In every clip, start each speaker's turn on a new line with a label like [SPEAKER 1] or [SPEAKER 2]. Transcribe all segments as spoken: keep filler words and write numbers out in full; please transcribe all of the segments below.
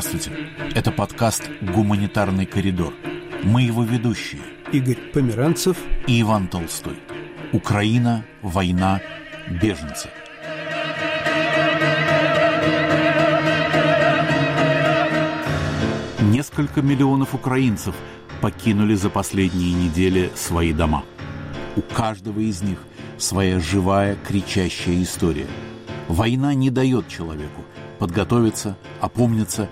[SPEAKER 1] Здравствуйте. Это подкаст «Гуманитарный коридор». Мы его ведущие.
[SPEAKER 2] Игорь Померанцев
[SPEAKER 1] и Иван Толстой. Украина, война, беженцы. Несколько миллионов украинцев покинули за последние недели свои дома. У каждого из них своя живая, кричащая история. Война не дает человеку подготовиться, опомниться,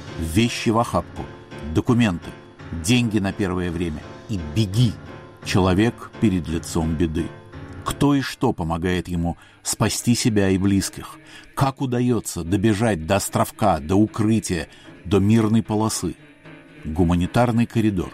[SPEAKER 1] вещи в охапку, документы, деньги на первое время и беги, человек перед лицом беды. Кто и что помогает ему спасти себя и близких? Как удается добежать до островка, до укрытия, до мирной полосы? Гуманитарный коридор.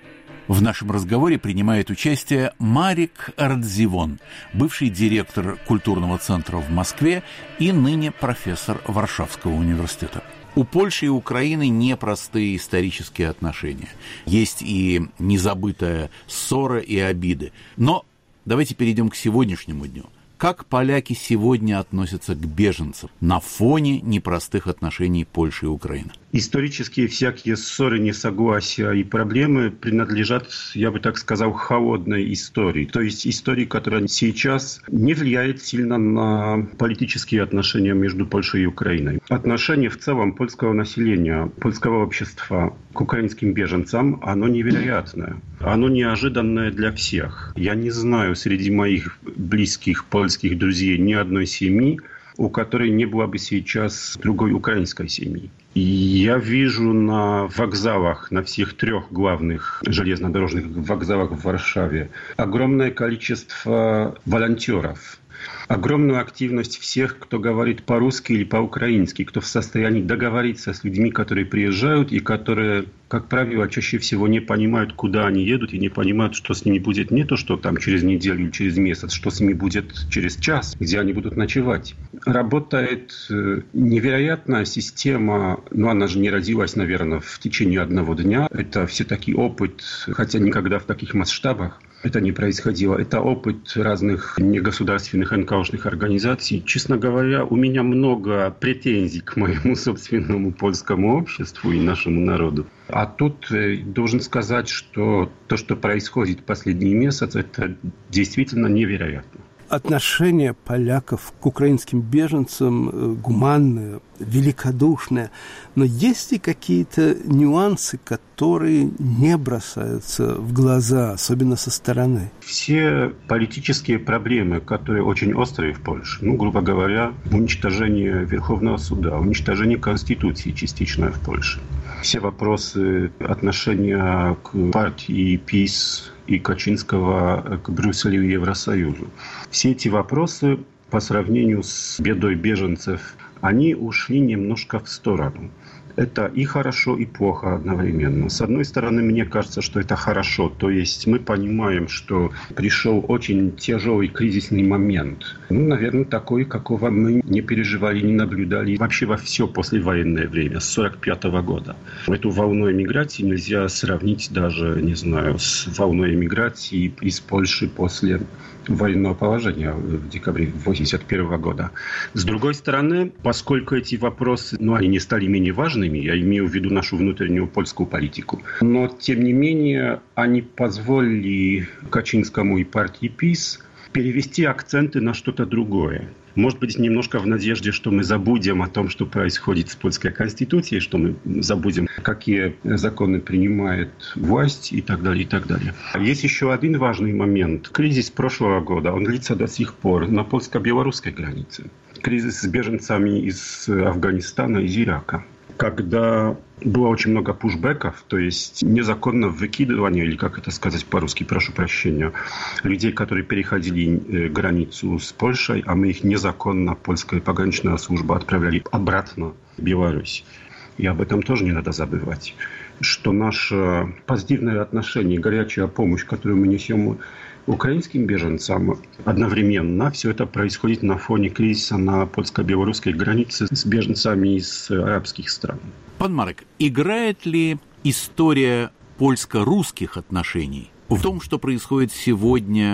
[SPEAKER 1] В нашем разговоре принимает участие Марик Радзивон, бывший директор культурного центра в Москве и ныне профессор Варшавского университета. У Польши и Украины непростые исторические отношения. Есть и незабытая ссора и обиды. Но давайте перейдем к сегодняшнему дню. Как поляки сегодня относятся к беженцам на фоне непростых отношений Польши и Украины?
[SPEAKER 3] Исторические всякие ссоры, несогласия и проблемы принадлежат, я бы так сказал, холодной истории. То есть истории, которая сейчас не влияет сильно на политические отношения между Польшей и Украиной. Отношение в целом польского населения, польского общества к украинским беженцам, оно невероятное. Оно неожиданное для всех. Я не знаю среди моих близких польских друзей ни одной семьи, у которой не было бы сейчас другой украинской семьи. И я вижу на вокзалах, на всех трех главных железнодорожных вокзалах в Варшаве огромное количество волонтеров. Огромную активность всех, кто говорит по-русски или по-украински, кто в состоянии договориться с людьми, которые приезжают и которые, как правило, чаще всего не понимают, куда они едут, и не понимают, что с ними будет не то, что там через неделю или через месяц, что с ними будет через час, где они будут ночевать. Работает невероятная система, но она же не родилась, наверное, в течение одного дня. Это все-таки опыт, хотя никогда в таких масштабах это не происходило. Это опыт разных негосударственных эн ка о-шных организаций. Честно говоря, у меня много претензий к моему собственному польскому обществу и нашему народу. А тут должен сказать, что то, что происходит в последние месяцы, это действительно невероятно.
[SPEAKER 2] Отношение поляков к украинским беженцам гуманное, великодушное. Но есть ли какие-то нюансы, которые не бросаются в глаза, особенно со стороны?
[SPEAKER 3] Все политические проблемы, которые очень острые в Польше, ну, грубо говоря, уничтожение Верховного суда, уничтожение Конституции частично в Польше. Все вопросы отношения к партии ПиS и Качинского к Брюсселю и Евросоюзу. Все эти вопросы по сравнению с бедой беженцев, они ушли немножко в сторону. Это и хорошо, и плохо одновременно. С одной стороны, мне кажется, что это хорошо. То есть мы понимаем, что пришел очень тяжелый кризисный момент. Ну, наверное, такой, какого мы не переживали, не наблюдали вообще во все послевоенное время, с сорок пятого года. Эту волну эмиграции нельзя сравнить даже, не знаю, с волной эмиграции из Польши после военного положения в декабре восемьдесят первого года. С другой стороны, поскольку эти вопросы, ну, они не стали менее важными, я имею в виду нашу внутреннюю польскую политику, но, тем не менее, они позволили Качинскому и партии ПиS перевести акценты на что-то другое. Может быть, немножко в надежде, что мы забудем о том, что происходит с польской конституцией, что мы забудем, какие законы принимает власть и так далее, и так далее. Есть еще один важный момент. Кризис прошлого года, он длится до сих пор на польско-белорусской границе. Кризис с беженцами из Афганистана, из Ирака. Когда было очень много пушбеков, то есть незаконно выкидывание, или как это сказать по-русски, прошу прощения, людей, которые переходили границу с Польшей, а мы их незаконно, польская пограничная служба, отправляли обратно в Беларусь. И об этом тоже не надо забывать, что наше позитивное отношение, горячая помощь, которую мы несем украинским беженцам, одновременно все это происходит на фоне кризиса на польско-белорусской границе с беженцами из арабских стран.
[SPEAKER 1] Пан Марек, играет ли история польско-русских отношений в том, что происходит сегодня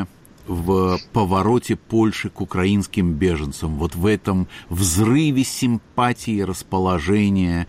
[SPEAKER 1] в повороте Польши к украинским беженцам, вот в этом взрыве симпатии, расположения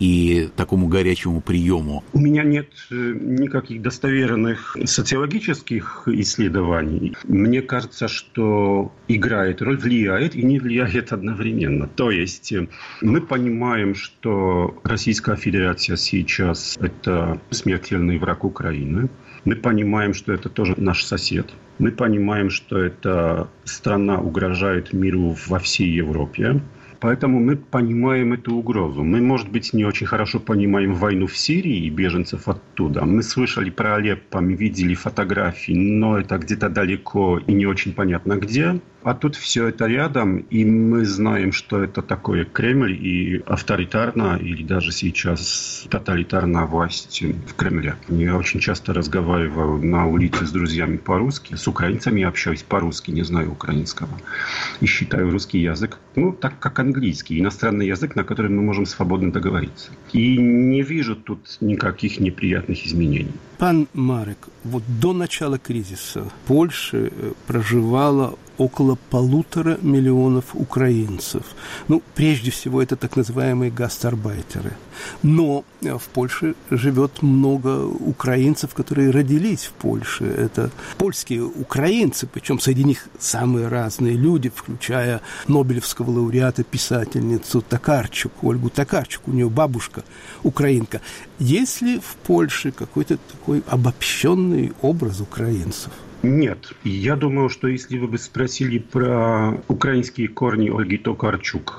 [SPEAKER 1] и такому горячему приему?
[SPEAKER 3] У меня нет никаких достоверных социологических исследований. Мне кажется, что играет роль, влияет и не влияет одновременно. То есть мы понимаем, что Российская Федерация сейчас это смертельный враг Украины. Мы понимаем, что это тоже наш сосед. Мы понимаем, что эта страна угрожает миру во всей Европе. Поэтому мы понимаем эту угрозу. Мы, может быть, не очень хорошо понимаем войну в Сирии и беженцев оттуда. Мы слышали про Алеппо, мы видели фотографии, но это где-то далеко и не очень понятно где. А тут все это рядом, и мы знаем, что это такое Кремль и авторитарная или даже сейчас тоталитарная власть в Кремле. Я очень часто разговаривал на улице с друзьями по-русски, с украинцами я общаюсь по-русски, не знаю украинского. И считаю русский язык, ну, так как английский, иностранный язык, на котором мы можем свободно договориться. И не вижу тут никаких неприятных изменений.
[SPEAKER 2] Пан Марек, вот до начала кризиса в Польше проживало около полутора миллионов украинцев. Ну, прежде всего, это так называемые гастарбайтеры. Но в Польше живет много украинцев, которые родились в Польше. Это польские украинцы, причем среди них самые разные люди, включая нобелевского лауреата, писательницу Токарчук, Ольгу Токарчук. У нее бабушка украинка. Есть ли в Польше какой-то такой обобщенный образ украинцев?
[SPEAKER 3] Нет. Я думаю, что если вы бы спросили про украинские корни Ольги Токарчук,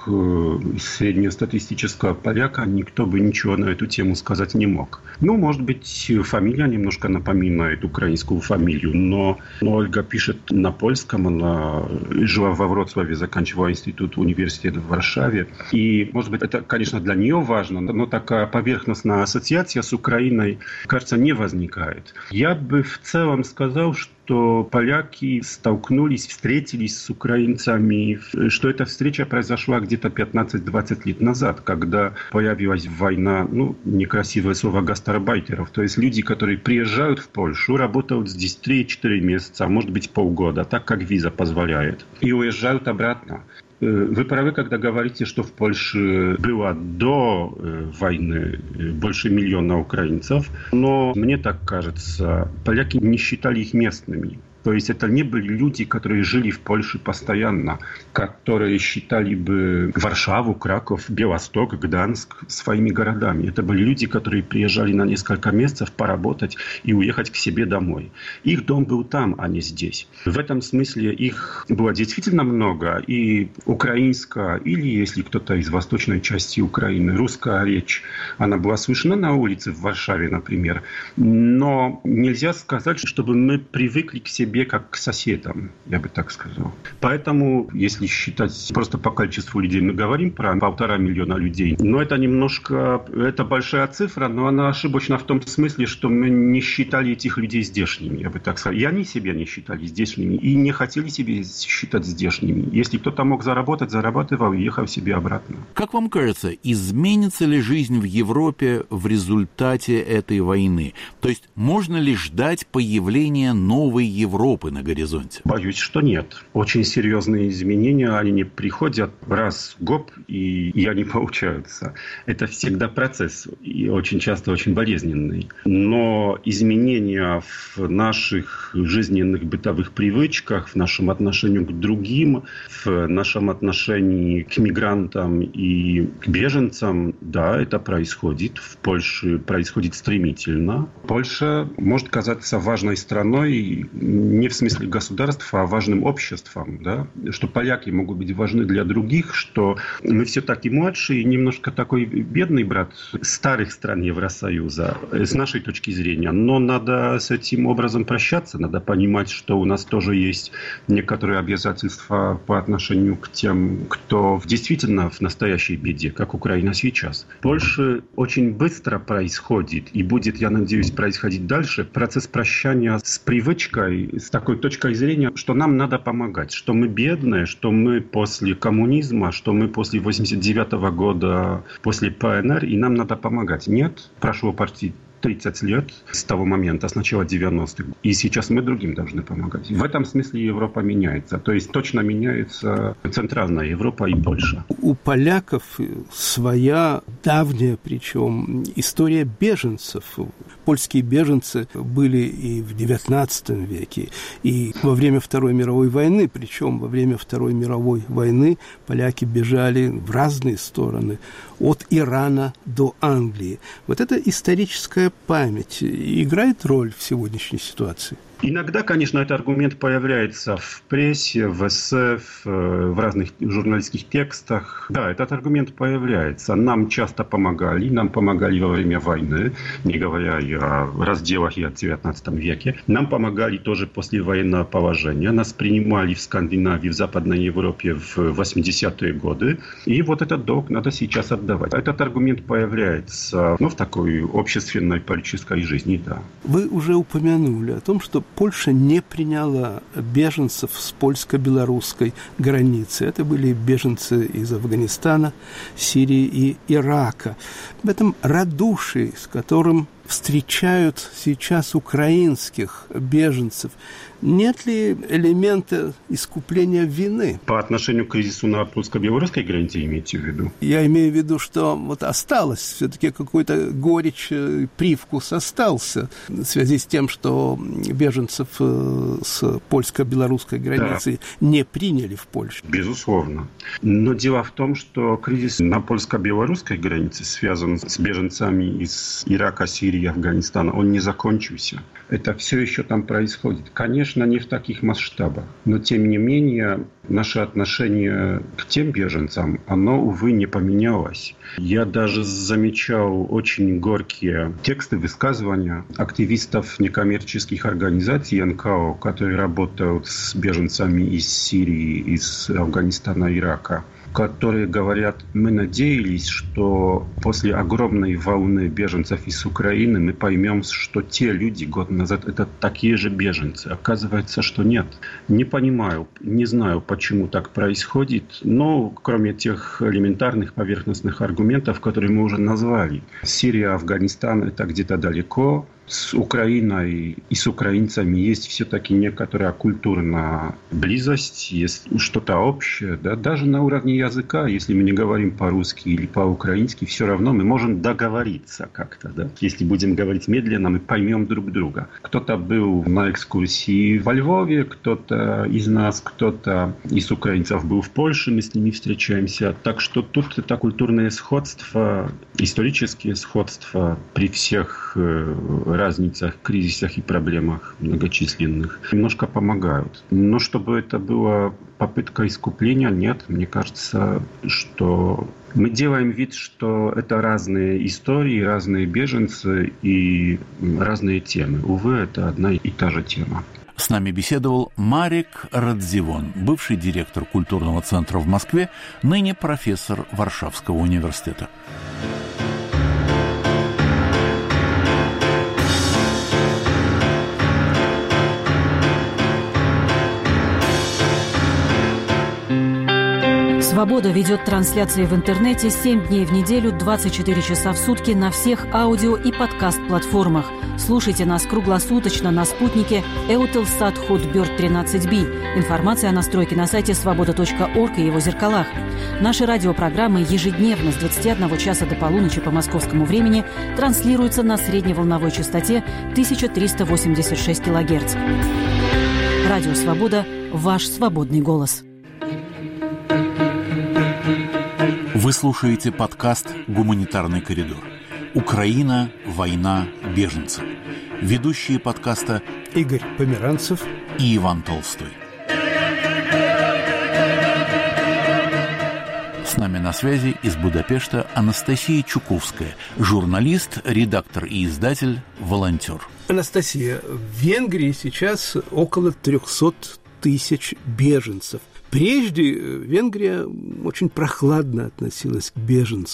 [SPEAKER 3] среднестатистического поляка, никто бы ничего на эту тему сказать не мог. Ну, может быть, фамилия немножко напоминает украинскую фамилию, но, но Ольга пишет на польском, она жила во Вроцлаве, заканчивала институт, университет в Варшаве. И, может быть, это, конечно, для нее важно, но такая поверхностная ассоциация с Украиной, кажется, не возникает. Я бы в целом сказал, что что поляки столкнулись, встретились с украинцами, что эта встреча произошла где-то пятнадцать-двадцать лет назад, когда появилась война, ну, некрасивое слово, гастарбайтеров, то есть люди, которые приезжают в Польшу, работают здесь три-четыре месяца, может быть полгода, так как виза позволяет, и уезжают обратно. Вы правы, когда говорите, что в Польше было до войны больше миллиона украинцев, но мне так кажется, поляки не считали их местными. То есть это не были люди, которые жили в Польше постоянно, которые считали бы Варшаву, Краков, Белосток, Гданск своими городами. Это были люди, которые приезжали на несколько месяцев поработать и уехать к себе домой. Их дом был там, а не здесь. В этом смысле их было действительно много. И украинская, или если кто-то из восточной части Украины, русская речь, она была слышна на улице в Варшаве, например. Но нельзя сказать, чтобы мы привыкли к себе как к соседам, я бы так сказал. Поэтому, если считать просто по количеству людей, мы говорим про полтора миллиона людей, но это немножко, это большая цифра, но она ошибочна в том смысле, что мы не считали этих людей здешними, я бы так сказал. И они себя не считали здешними, и не хотели себя считать здешними. Если кто-то мог заработать, зарабатывал и ехал себе обратно.
[SPEAKER 1] Как вам кажется, изменится ли жизнь в Европе в результате этой войны? То есть, можно ли ждать появления новой Европы на горизонте?
[SPEAKER 3] Боюсь, что нет. Очень серьезные изменения, они не приходят раз в год, и, и они получаются. Это всегда процесс, и очень часто очень болезненный. Но изменения в наших жизненных бытовых привычках, в нашем отношении к другим, в нашем отношении к мигрантам и к беженцам, да, это происходит. В Польше происходит стремительно. Польша может казаться важной страной, не в смысле государства, а важным обществом, да? Что поляки могут быть важны для других, что мы все-таки младший, немножко такой бедный брат старых стран Евросоюза, с нашей точки зрения. Но надо с этим образом прощаться, надо понимать, что у нас тоже есть некоторые обязательства по отношению к тем, кто действительно в настоящей беде, как Украина сейчас. В Польше очень быстро происходит, и будет, я надеюсь, происходить дальше, процесс прощания с привычкой, с такой точкой зрения, что нам надо помогать, что мы бедные, что мы после коммунизма, что мы после восемьдесят девятого года, после ПНР, и нам надо помогать. Нет, прошло почти тридцать лет с того момента, с начала девяностых. И сейчас мы другим должны помогать. В этом смысле Европа меняется. То есть точно меняется Центральная Европа и Польша.
[SPEAKER 2] У поляков своя давняя, причем, история беженцев. Польские беженцы были и в девятнадцатом веке, и во время Второй мировой войны. Причем во время Второй мировой войны поляки бежали в разные стороны, от Ирана до Англии. Вот эта историческая память играет роль в сегодняшней ситуации?
[SPEAKER 3] Иногда, конечно, этот аргумент появляется в прессе, в эссе, в разных журналистских текстах. Да, этот аргумент появляется. Нам часто помогали, нам помогали во время войны, не говоря и о разделах и о девятнадцатом веке. Нам помогали тоже после военного положения. Нас принимали в Скандинавии, в Западной Европе в восьмидесятые годы. И вот этот долг надо сейчас отдавать. Этот аргумент появляется, ну, в такой общественной политической жизни, да.
[SPEAKER 2] Вы уже упомянули о том, что Польша не приняла беженцев с польско-белорусской границы. Это были беженцы из Афганистана, Сирии и Ирака. В этом радушии, с которым встречают сейчас украинских беженцев, нет ли элемента искупления вины?
[SPEAKER 3] По отношению к кризису на польско-белорусской границе имеете в виду?
[SPEAKER 2] Я имею в виду, что вот осталось все-таки какой-то горечь, привкус остался в связи с тем, что беженцев с польско-белорусской границы да. не приняли в Польшу.
[SPEAKER 3] Безусловно. Но дело в том, что кризис на польско-белорусской границе связан с беженцами из Ирака, Сирии и Афганистана. Он не закончился. Это все еще там происходит. Конечно, не в таких масштабах. Но, тем не менее, наше отношение к тем беженцам, оно, увы, не поменялось. Я даже замечал очень горькие тексты, высказывания активистов некоммерческих организаций эн ка о, которые работают с беженцами из Сирии, из Афганистана, Ирака, которые говорят, мы надеялись, что после огромной волны беженцев из Украины мы поймем, что те люди год назад это такие же беженцы. Оказывается, что нет. Не понимаю, не знаю, почему так происходит, но кроме тех элементарных поверхностных аргументов, которые мы уже назвали. Сирия, Афганистан – это где-то далеко. С Украиной и с украинцами есть все-таки некоторая культурная близость, есть что-то общее. Да? Даже на уровне языка, если мы не говорим по-русски или по-украински, все равно мы можем договориться как-то. Да? Если будем говорить медленно, мы поймем друг друга. Кто-то был на экскурсии во Львове, кто-то из нас, кто-то из украинцев был в Польше, мы с ними встречаемся. Так что тут это культурное сходство, исторические сходства при всех разницах, кризисах и проблемах многочисленных немножко помогают. Но чтобы это была попытка искупления, нет. Мне кажется, что мы делаем вид, что это разные истории, разные беженцы и разные темы. Увы, это одна и та же тема.
[SPEAKER 1] С нами беседовал Марек Радзивон, бывший директор культурного центра в Москве, ныне профессор Варшавского университета.
[SPEAKER 4] «Свобода» ведет трансляции в интернете семь дней в неделю, двадцать четыре часа в сутки на всех аудио- и подкаст-платформах. Слушайте нас круглосуточно на спутнике Eutelsat Hotbird тринадцать би. Информация о настройке на сайте свобода точка орг и его зеркалах. Наши радиопрограммы ежедневно с двадцати одного часа до полуночи по московскому времени транслируются на средневолновой частоте тысяча триста восемьдесят шесть килогерц. Радио «Свобода» – ваш свободный голос.
[SPEAKER 1] Вы слушаете подкаст «Гуманитарный коридор». Украина, война, беженцы. Ведущие подкаста
[SPEAKER 2] Игорь Померанцев
[SPEAKER 1] и Иван Толстой. С нами на связи из Будапешта Анастасия Чуковская, журналист, редактор и издатель, волонтер.
[SPEAKER 2] Анастасия, в Венгрии сейчас около трехсот тысяч беженцев. Прежде Венгрия очень прохладно относилась к беженцам.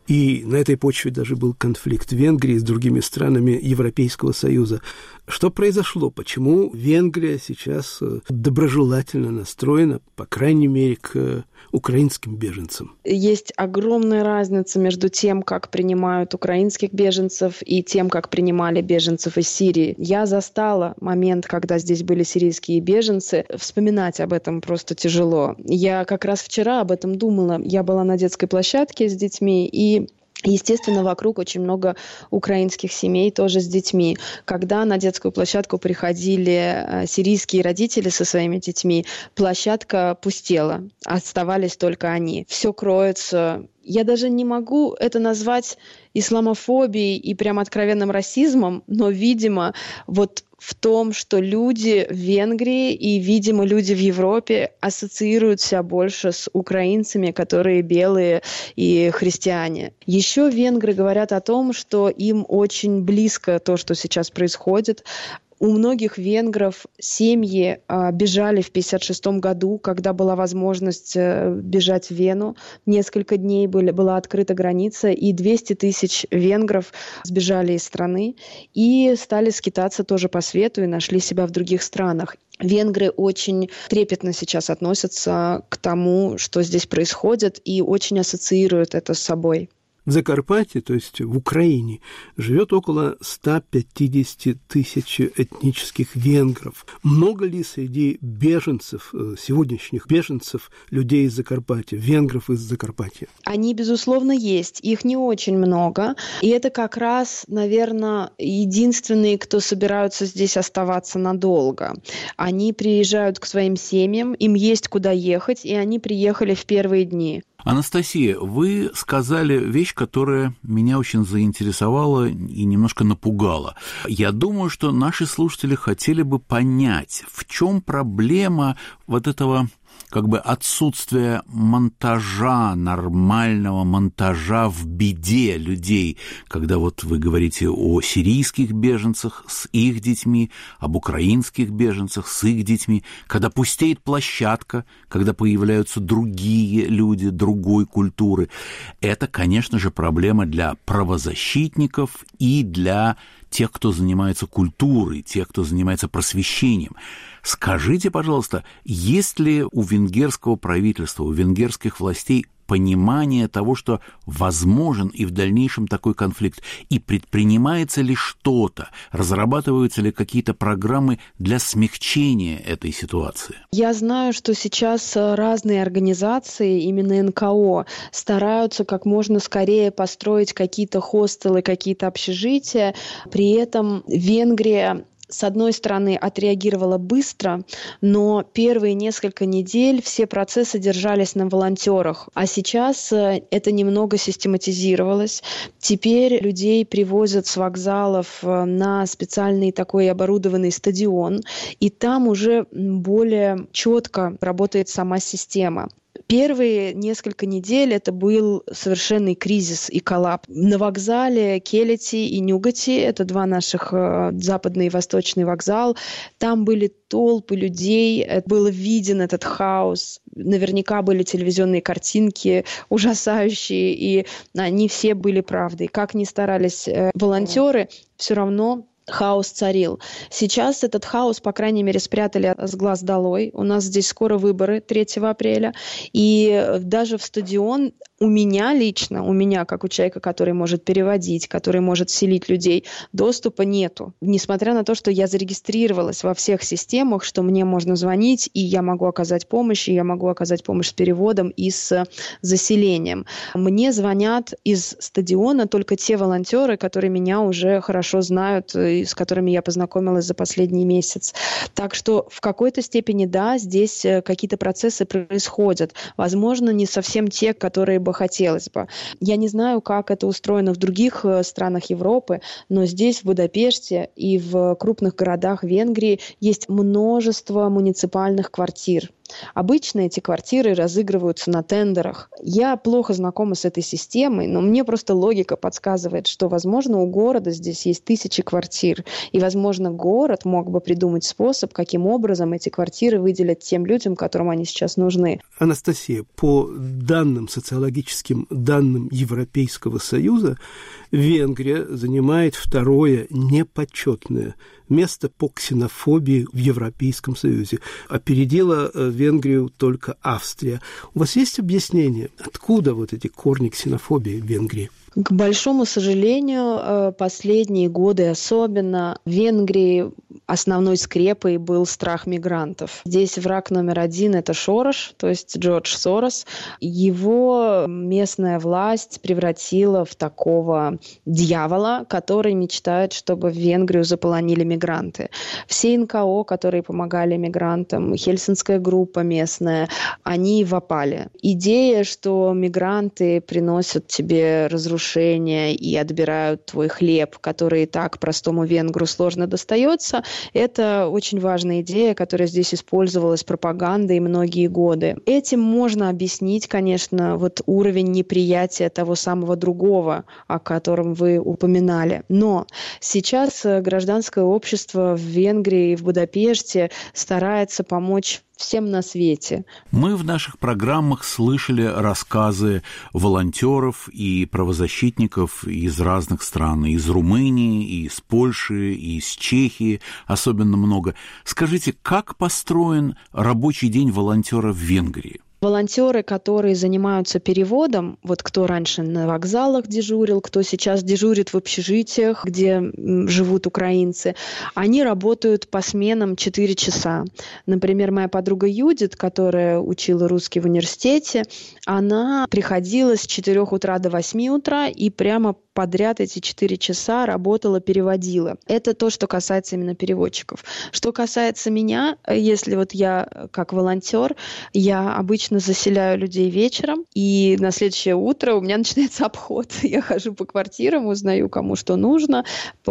[SPEAKER 2] И на этой почве даже был конфликт Венгрии с другими странами Европейского Союза. Что произошло? Почему Венгрия сейчас доброжелательно настроена, по крайней мере, к украинским беженцам?
[SPEAKER 5] Есть огромная разница между тем, как принимают украинских беженцев, и тем, как принимали беженцев из Сирии. Я застала момент, когда здесь были сирийские беженцы. Вспоминать об этом просто тяжело. Я как раз вчера об этом думала. Я была на детской площадке с детьми, и естественно, вокруг очень много украинских семей тоже с детьми. Когда на детскую площадку приходили сирийские родители со своими детьми, площадка пустела, оставались только они. Все кроется. Я даже не могу это назвать исламофобией и прям откровенным расизмом, но, видимо, вот в том, что люди в Венгрии и, видимо, люди в Европе ассоциируют себя больше с украинцами, которые белые и христиане. Еще венгры говорят о том, что им очень близко то, что сейчас происходит. У многих венгров семьи а, бежали в пятьдесят шестом году, когда была возможность а, бежать в Вену. Несколько дней были, была открыта граница, и двести тысяч венгров сбежали из страны и стали скитаться тоже по свету и нашли себя в других странах. Венгры очень трепетно сейчас относятся к тому, что здесь происходит, и очень ассоциируют это с собой.
[SPEAKER 2] В Закарпатье, то есть в Украине, живет около ста пятидесяти тысяч этнических венгров. Много ли среди беженцев, сегодняшних беженцев, людей из Закарпатья, венгров из Закарпатья?
[SPEAKER 5] Они, безусловно, есть. Их не очень много. И это как раз, наверное, единственные, кто собираются здесь оставаться надолго. Они приезжают к своим семьям, им есть куда ехать, и они приехали в первые дни.
[SPEAKER 1] Анастасия, вы сказали вещь, которая меня очень заинтересовала и немножко напугала. Я думаю, что наши слушатели хотели бы понять, в чем проблема вот этого как бы отсутствие монтажа, нормального монтажа в беде людей, когда вот вы говорите о сирийских беженцах с их детьми, об украинских беженцах с их детьми, когда пустеет площадка, когда появляются другие люди, другой культуры. Это, конечно же, проблема для правозащитников и для тех, кто занимается культурой, тех, кто занимается просвещением. Скажите, пожалуйста, есть ли у венгерского правительства, у венгерских властей понимание того, что возможен и в дальнейшем такой конфликт, и предпринимается ли что-то, разрабатываются ли какие-то программы для смягчения этой ситуации?
[SPEAKER 5] Я знаю, что сейчас разные организации, именно эн ка о, стараются как можно скорее построить какие-то хостелы, какие-то общежития. При этом Венгрия, с одной стороны, отреагировала быстро, но первые несколько недель все процессы держались на волонтерах. А сейчас это немного систематизировалось. Теперь людей привозят с вокзалов на специальный такой оборудованный стадион, и там уже более четко работает сама система. Первые несколько недель это был совершенный кризис и коллапс. На вокзале Келети и Нюгати, это два наших э, западный и восточный вокзал, там были толпы людей, был виден этот хаос. Наверняка были телевизионные картинки ужасающие, и они все были правдой. Как ни старались э, волонтеры, все равно хаос царил. Сейчас этот хаос, по крайней мере, спрятали с глаз долой. У нас здесь скоро выборы третьего апреля. И даже в стадион у меня лично, у меня, как у человека, который может переводить, который может селить людей, доступа нету. Несмотря на то, что я зарегистрировалась во всех системах, что мне можно звонить, и я могу оказать помощь, и я могу оказать помощь с переводом и с заселением. Мне звонят из стадиона только те волонтеры, которые меня уже хорошо знают, и с которыми я познакомилась за последний месяц. Так что в какой-то степени, да, здесь какие-то процессы происходят. Возможно, не совсем те, которые бы хотелось бы. Я не знаю, как это устроено в других странах Европы, но здесь, в Будапеште и в крупных городах Венгрии есть множество муниципальных квартир. Обычно эти квартиры разыгрываются на тендерах. Я плохо знакома с этой системой, но мне просто логика подсказывает, что, возможно, у города здесь есть тысячи квартир, и, возможно, город мог бы придумать способ, каким образом эти квартиры выделят тем людям, которым они сейчас нужны.
[SPEAKER 2] Анастасия, по данным, социологическим данным Европейского Союза, Венгрия занимает второе непочетное место по ксенофобии в Европейском Союзе. Опередила Венгрию только Австрия. У вас есть объяснение, откуда вот эти корни ксенофобии в Венгрии?
[SPEAKER 5] К большому сожалению, последние годы особенно в Венгрии основной скрепой был страх мигрантов. Здесь враг номер один – это Шорос, то есть Джордж Сорос. Его местная власть превратила в такого дьявола, который мечтает, чтобы в Венгрию заполонили мигранты. Все эн ка о, которые помогали мигрантам, Хельсинская группа местная, они вопали. Идея, что мигранты приносят тебе разрушение и отбирают твой хлеб, который и так простому венгру сложно достается, это очень важная идея, которая здесь использовалась пропагандой многие годы. Этим можно объяснить, конечно, вот уровень неприятия того самого другого, о котором вы упоминали. Но сейчас гражданское общество в Венгрии и в Будапеште старается помочь всем на свете.
[SPEAKER 1] Мы в наших программах слышали рассказы волонтеров и правозащитников из разных стран, из Румынии, из Польши, из Чехии, особенно много. Скажите, как построен рабочий день волонтера в Венгрии?
[SPEAKER 5] Волонтеры, которые занимаются переводом, вот кто раньше на вокзалах дежурил, кто сейчас дежурит в общежитиях, где живут украинцы, они работают по сменам четыре часа. Например, моя подруга Юдит, которая учила русский в университете, она приходила с четырёх утра до восьми утра и прямо подряд эти четыре часа работала, переводила. Это то, что касается именно переводчиков. Что касается меня, если вот я как волонтер, я обычно заселяю людей вечером, и на следующее утро у меня начинается обход. Я хожу по квартирам, узнаю, кому что нужно,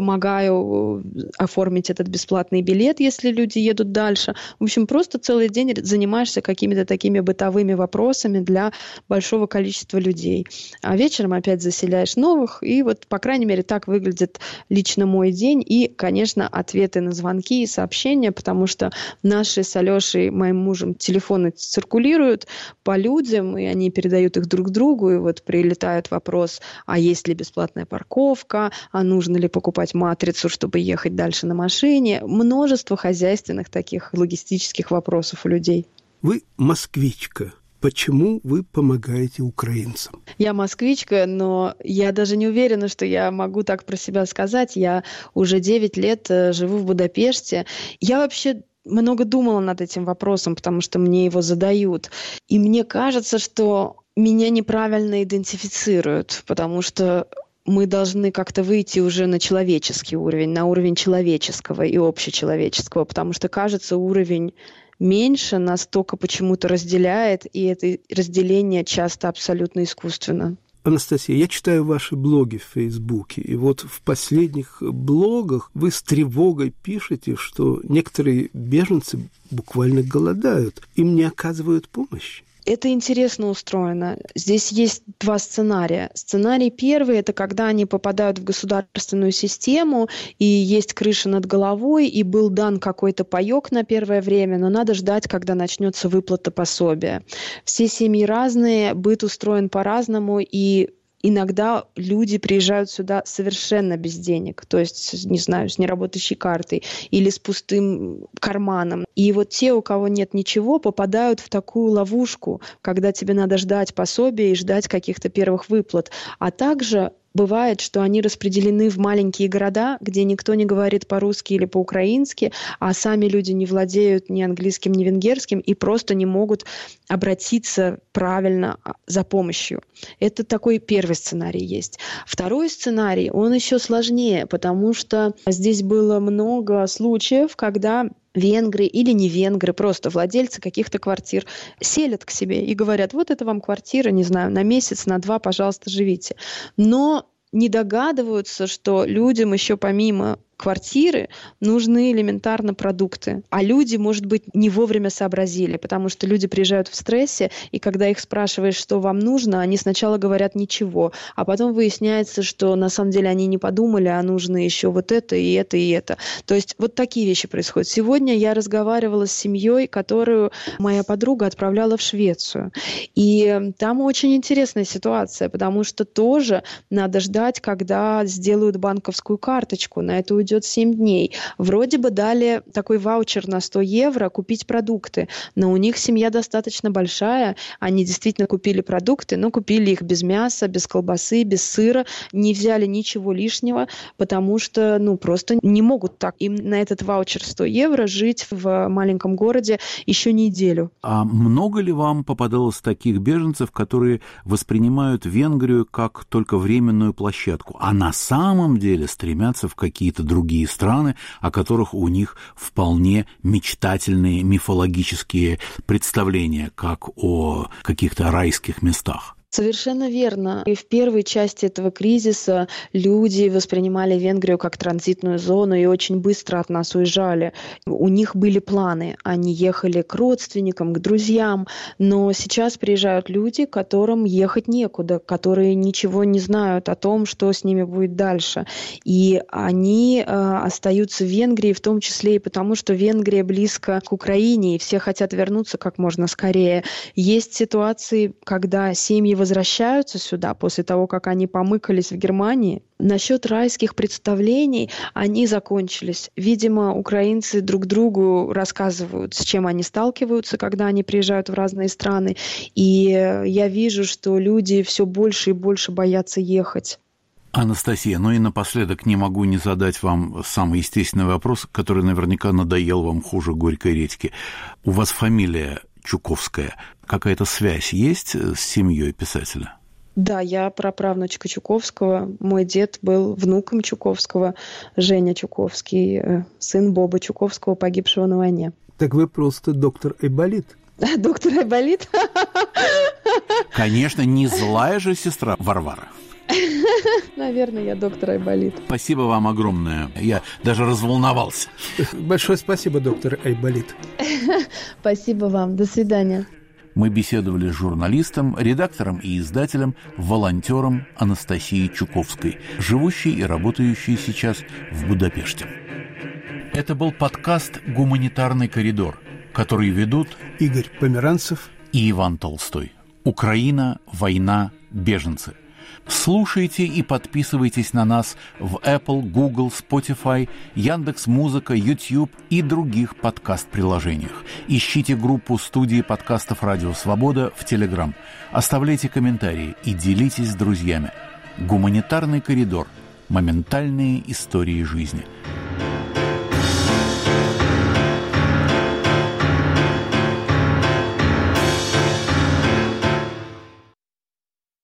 [SPEAKER 5] помогаю оформить этот бесплатный билет, если люди едут дальше. В общем, просто целый день занимаешься какими-то такими бытовыми вопросами для большого количества людей. А вечером опять заселяешь новых, и вот, по крайней мере, так выглядит лично мой день. И, конечно, ответы на звонки и сообщения, потому что наши с Алешей, моим мужем, телефоны циркулируют по людям, и они передают их друг другу, и вот прилетает вопрос, а есть ли бесплатная парковка, а нужно ли покупать матрицу, чтобы ехать дальше на машине. Множество хозяйственных таких логистических вопросов у людей.
[SPEAKER 2] Вы москвичка. Почему вы помогаете украинцам?
[SPEAKER 5] Я москвичка, но я даже не уверена, что я могу так про себя сказать. Я уже девять лет живу в Будапеште. Я вообще много думала над этим вопросом, потому что мне его задают. И мне кажется, что меня неправильно идентифицируют, потому что мы должны как-то выйти уже на человеческий уровень, на уровень человеческого и общечеловеческого, потому что, кажется, уровень меньше нас только почему-то разделяет, и это разделение часто абсолютно искусственно.
[SPEAKER 2] Анастасия, я читаю ваши блоги в Фейсбуке, и вот в последних блогах вы с тревогой пишете, что некоторые беженцы буквально голодают, им не оказывают помощь.
[SPEAKER 5] Это интересно устроено. Здесь есть два сценария. Сценарий первый – это когда они попадают в государственную систему, и есть крыша над головой, и был дан какой-то паёк на первое время, но надо ждать, когда начнется выплата пособия. Все семьи разные, быт устроен по-разному, и иногда люди приезжают сюда совершенно без денег, то есть, не знаю, с неработающей картой или с пустым карманом. И вот те, у кого нет ничего, попадают в такую ловушку, когда тебе надо ждать пособия и ждать каких-то первых выплат. А также бывает, что они распределены в маленькие города, где никто не говорит по-русски или по-украински, а сами люди не владеют ни английским, ни венгерским и просто не могут обратиться правильно за помощью. Это такой первый сценарий есть. Второй сценарий, он еще сложнее, потому что здесь было много случаев, когда венгры или не венгры, просто владельцы каких-то квартир селят к себе и говорят, вот это вам квартира, не знаю, на месяц, на два, пожалуйста, живите. Но не догадываются, что людям еще помимо квартиры нужны элементарно продукты. А люди, может быть, не вовремя сообразили, потому что люди приезжают в стрессе, и когда их спрашиваешь, что вам нужно, они сначала говорят ничего, а потом выясняется, что на самом деле они не подумали, а нужно еще вот это и это и это. То есть вот такие вещи происходят. Сегодня я разговаривала с семьей, которую моя подруга отправляла в Швецию. И там очень интересная ситуация, потому что тоже надо ждать, когда сделают банковскую карточку. На это уйдет семь дней. Вроде бы дали такой ваучер на сто евро купить продукты, но у них семья достаточно большая, они действительно купили продукты, но купили их без мяса, без колбасы, без сыра, не взяли ничего лишнего, потому что, ну, просто не могут так. Им на этот ваучер сто евро жить в маленьком городе еще неделю.
[SPEAKER 1] А много ли вам попадалось таких беженцев, которые воспринимают Венгрию как только временную площадку, а на самом деле стремятся в какие-то другие страны, о которых у них вполне мечтательные мифологические представления, как о каких-то райских местах?
[SPEAKER 5] Совершенно верно. И в первой части этого кризиса люди воспринимали Венгрию как транзитную зону и очень быстро от нас уезжали. У них были планы. Они ехали к родственникам, к друзьям. Но сейчас приезжают люди, которым ехать некуда, которые ничего не знают о том, что с ними будет дальше. И они э, остаются в Венгрии, в том числе и потому, что Венгрия близко к Украине, и все хотят вернуться как можно скорее. Есть ситуации, когда семьи возвращаются сюда после того, как они помыкались в Германии. Насчет райских представлений они закончились. Видимо, украинцы друг другу рассказывают, с чем они сталкиваются, когда они приезжают в разные страны. И я вижу, что люди все больше и больше боятся ехать.
[SPEAKER 1] Анастасия, ну и напоследок не могу не задать вам самый естественный вопрос, который наверняка надоел вам хуже горькой редьки. У вас фамилия Чуковская. Какая-то связь есть с семьей писателя?
[SPEAKER 5] Да, я праправнучка Чуковского. Мой дед был внуком Чуковского, Женя Чуковский, сын Боба Чуковского, погибшего на войне.
[SPEAKER 2] Так вы просто доктор Айболит.
[SPEAKER 5] Доктор Айболит?
[SPEAKER 1] Конечно, не злая же сестра Варвара.
[SPEAKER 5] Наверное, я доктор Айболит.
[SPEAKER 1] Спасибо вам огромное. Я даже разволновался.
[SPEAKER 2] Большое спасибо, доктор Айболит.
[SPEAKER 5] Спасибо вам. До свидания.
[SPEAKER 1] Мы беседовали с журналистом, редактором и издателем, волонтером Анастасией Чуковской, живущей и работающей сейчас в Будапеште. Это был подкаст «Гуманитарный коридор», который ведут
[SPEAKER 2] Игорь Померанцев
[SPEAKER 1] и Иван Толстой. Украина, война, беженцы. Слушайте и подписывайтесь на нас в Apple, Google, Spotify, Яндекс.Музыка, YouTube и других подкаст-приложениях. Ищите группу студии подкастов «Радио Свобода» в Telegram. Оставляйте комментарии и делитесь с друзьями. Гуманитарный коридор. Моментальные истории жизни.